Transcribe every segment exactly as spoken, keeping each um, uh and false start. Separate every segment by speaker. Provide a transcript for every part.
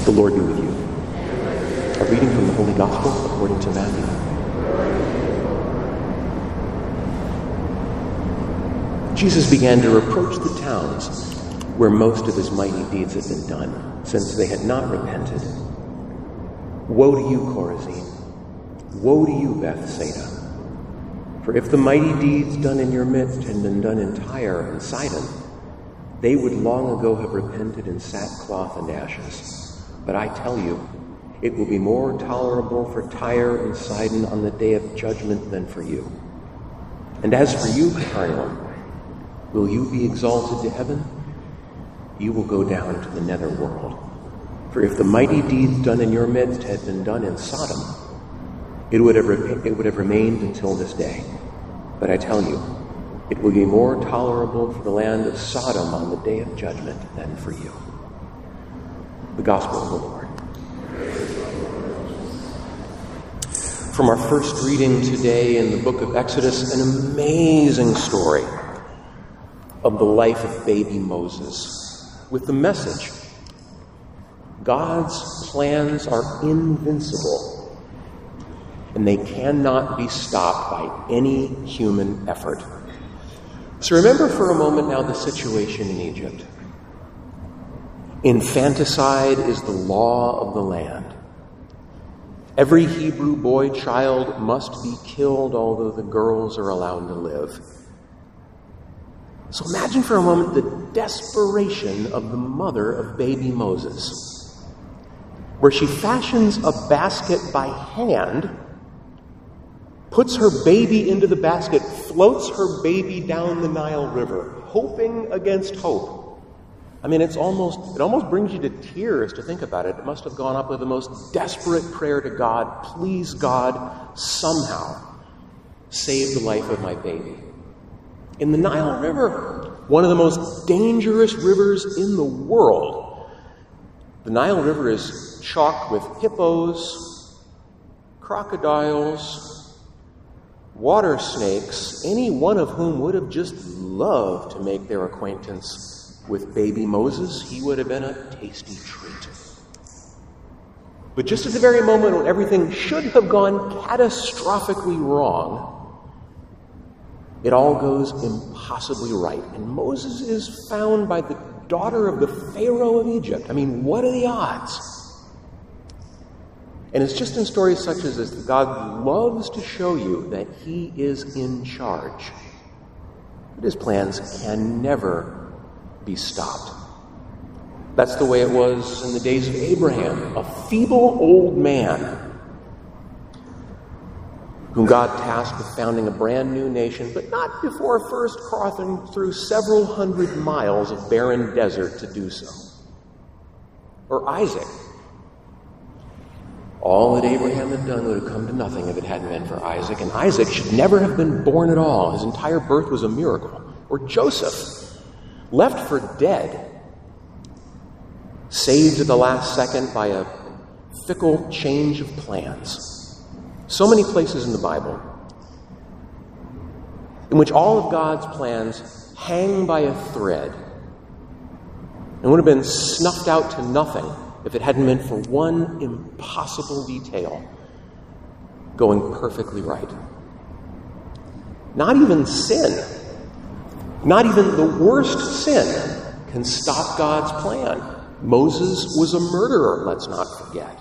Speaker 1: The Lord be with you. A reading from the Holy Gospel according to Matthew. Jesus began to reproach the towns where most of his mighty deeds had been done, since they had not repented. Woe to you, Chorazin! Woe to you, Bethsaida! For if the mighty deeds done in your midst had been done in Tyre and Sidon, they would long ago have repented in sackcloth and ashes. But I tell you, it will be more tolerable for Tyre and Sidon on the day of judgment than for you. And as for you, Capernaum, will you be exalted to heaven? You will go down to the netherworld. For if the mighty deeds done in your midst had been done in Sodom, it would have, re- it would have remained until this day. But I tell you, it will be more tolerable for the land of Sodom on the day of judgment than for you. The Gospel of the Lord. From our first reading today in the book of Exodus, an amazing story of the life of baby Moses, with the message: God's plans are invincible, and they cannot be stopped by any human effort. So remember for a moment now the situation in Egypt. Infanticide is the law of the land. Every Hebrew boy child must be killed, although the girls are allowed to live. So imagine for a moment the desperation of the mother of baby Moses, where she fashions a basket by hand, puts her baby into the basket, floats her baby down the Nile River, hoping against hope. I mean, it's almost, it almost brings you to tears to think about it. It must have gone up with the most desperate prayer to God: please, God, somehow save the life of my baby. In the Nile River, one of the most dangerous rivers in the world. The Nile River is chocked with hippos, crocodiles, water snakes, any one of whom would have just loved to make their acquaintance with baby Moses. He would have been a tasty treat. But just at the very moment when everything should have gone catastrophically wrong, it all goes impossibly right. And Moses is found by the daughter of the Pharaoh of Egypt. I mean, what are the odds? And it's just in stories such as this that God loves to show you that he is in charge. But his plans can never be stopped. That's the way it was in the days of Abraham, a feeble old man whom God tasked with founding a brand new nation, but not before first crossing through several hundred miles of barren desert to do so. Or Isaac. All that Abraham had done would have come to nothing if it hadn't been for Isaac, and Isaac should never have been born at all. His entire birth was a miracle. Or Joseph, left for dead, saved at the last second by a fickle change of plans. So many places in the Bible in which all of God's plans hang by a thread and would have been snuffed out to nothing if it hadn't been for one impossible detail going perfectly right. Not even sin, not even the worst sin can stop God's plan. Moses was a murderer, let's not forget.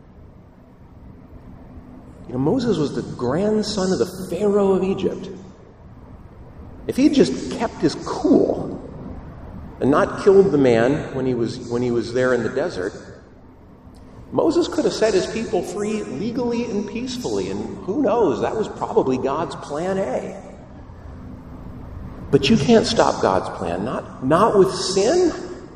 Speaker 1: You know, Moses was the grandson of the Pharaoh of Egypt. If he'd just kept his cool and not killed the man when he was when he was there in the desert, Moses could have set his people free legally and peacefully, and who knows, that was probably God's plan A. But you can't stop God's plan, not, not with sin,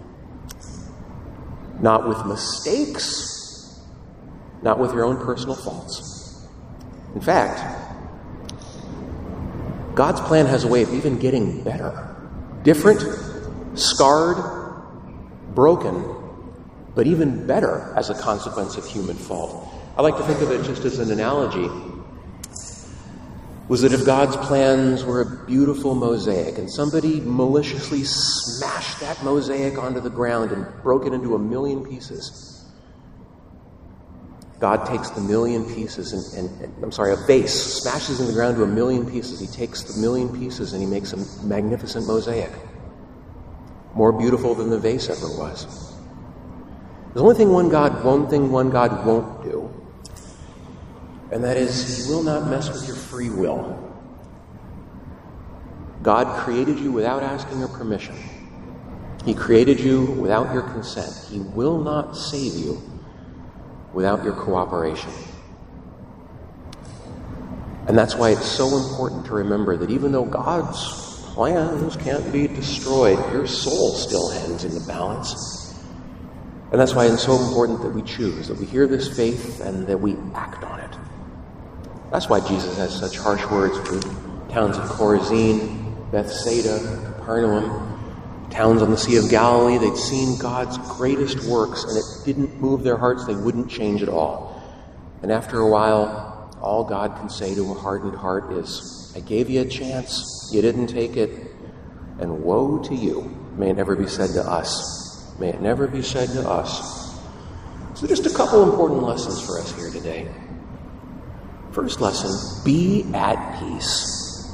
Speaker 1: not with mistakes, not with your own personal faults. In fact, God's plan has a way of even getting better. Different, scarred, broken, but even better as a consequence of human fault. I like to think of it just as an analogy. Was that if God's plans were a beautiful mosaic and somebody maliciously smashed that mosaic onto the ground and broke it into a million pieces, God takes the million pieces, and, and, and I'm sorry, a vase smashes in the ground to a million pieces. He takes the million pieces and he makes a magnificent mosaic, more beautiful than the vase ever was. There's only thing one God, one thing one God won't do, and that is he will not mess with your free will. God created you without asking your permission. He created you without your consent. He will not save you without your cooperation. And that's why it's so important to remember that even though God's plans can't be destroyed, your soul still hangs in the balance. And that's why it's so important that we choose, that we hear this faith and that we act on it. That's why Jesus has such harsh words for towns of Chorazin, Bethsaida, Capernaum, towns on the Sea of Galilee. They'd seen God's greatest works, and it didn't move their hearts. They wouldn't change at all. And after a while, all God can say to a hardened heart is, I gave you a chance. You didn't take it. And woe to you. May it never be said to us. May it never be said to us. So just a couple important lessons for us here today. First lesson, be at peace.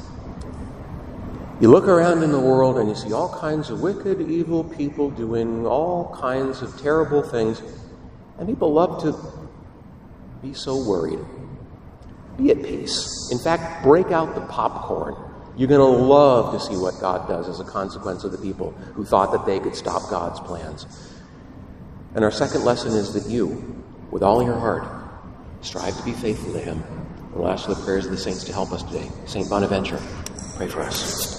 Speaker 1: You look around in the world and you see all kinds of wicked, evil people doing all kinds of terrible things, and people love to be so worried. Be at peace. In fact, break out the popcorn. You're going to love to see what God does as a consequence of the people who thought that they could stop God's plans. And our second lesson is that you, with all your heart, strive to be faithful to him. And we'll ask for the prayers of the saints to help us today. Saint Bonaventure, pray for us.